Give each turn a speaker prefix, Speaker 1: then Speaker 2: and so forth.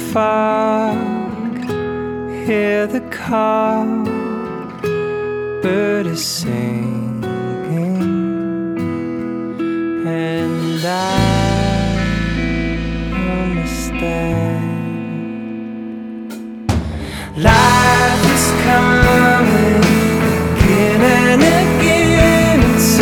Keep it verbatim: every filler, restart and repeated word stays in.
Speaker 1: fog, hear the call, bird is singing, and I understand. Life